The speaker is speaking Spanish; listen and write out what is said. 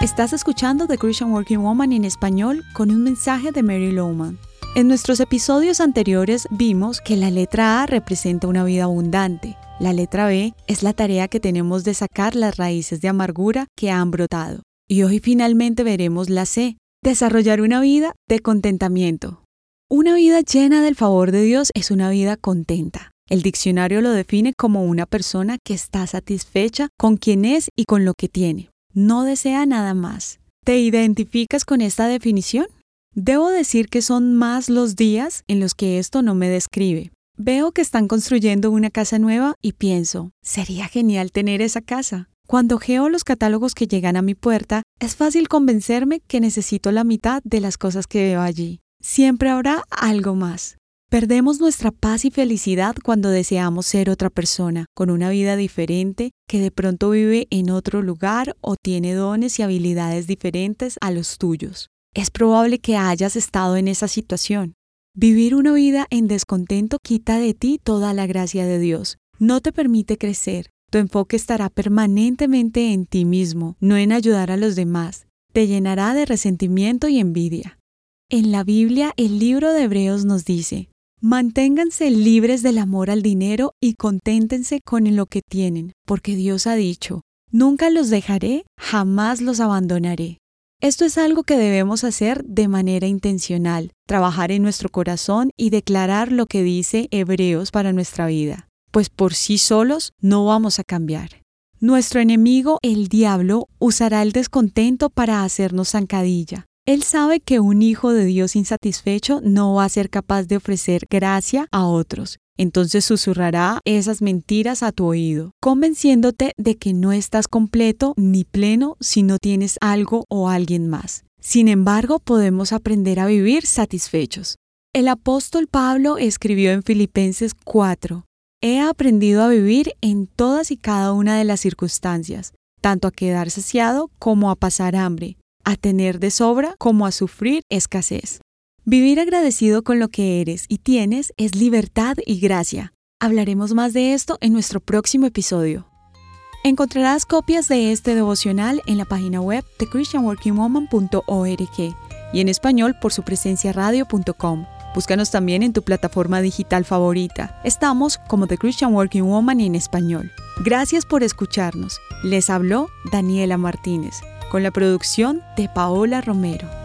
Estás escuchando The Christian Working Woman en español con un mensaje de Mary Lowman. En nuestros episodios anteriores vimos que la letra A representa una vida abundante. La letra B es la tarea que tenemos de sacar las raíces de amargura que han brotado. Y hoy finalmente veremos la C, desarrollar una vida de contentamiento. Una vida llena del favor de Dios es una vida contenta. El diccionario lo define como una persona que está satisfecha con quien es y con lo que tiene. No desea nada más. ¿Te identificas con esta definición? Debo decir que son más los días en los que esto no me describe. Veo que están construyendo una casa nueva y pienso, sería genial tener esa casa. Cuando ojeo los catálogos que llegan a mi puerta, es fácil convencerme que necesito la mitad de las cosas que veo allí. Siempre habrá algo más. Perdemos nuestra paz y felicidad cuando deseamos ser otra persona, con una vida diferente, que de pronto vive en otro lugar o tiene dones y habilidades diferentes a los tuyos. Es probable que hayas estado en esa situación. Vivir una vida en descontento quita de ti toda la gracia de Dios. No te permite crecer. Tu enfoque estará permanentemente en ti mismo, no en ayudar a los demás. Te llenará de resentimiento y envidia. En la Biblia, el libro de Hebreos nos dice: manténganse libres del amor al dinero y conténtense con lo que tienen, porque Dios ha dicho, nunca los dejaré, jamás los abandonaré. Esto es algo que debemos hacer de manera intencional, trabajar en nuestro corazón y declarar lo que dice Hebreos para nuestra vida, pues por sí solos no vamos a cambiar. Nuestro enemigo, el diablo, usará el descontento para hacernos zancadilla. Él sabe que un hijo de Dios insatisfecho no va a ser capaz de ofrecer gracia a otros. Entonces susurrará esas mentiras a tu oído, convenciéndote de que no estás completo ni pleno si no tienes algo o alguien más. Sin embargo, podemos aprender a vivir satisfechos. El apóstol Pablo escribió en Filipenses 4: he aprendido a vivir en todas y cada una de las circunstancias, tanto a quedar saciado como a pasar hambre, a tener de sobra como a sufrir escasez. Vivir agradecido con lo que eres y tienes es libertad y gracia. Hablaremos más de esto en nuestro próximo episodio. Encontrarás copias de este devocional en la página web de christianworkingwoman.org y en español por supresenciaradio.com. Búscanos también en tu plataforma digital favorita. Estamos como The Christian Working Woman en español. Gracias por escucharnos. Les habló Daniela Martínez, con la producción de Paola Romero.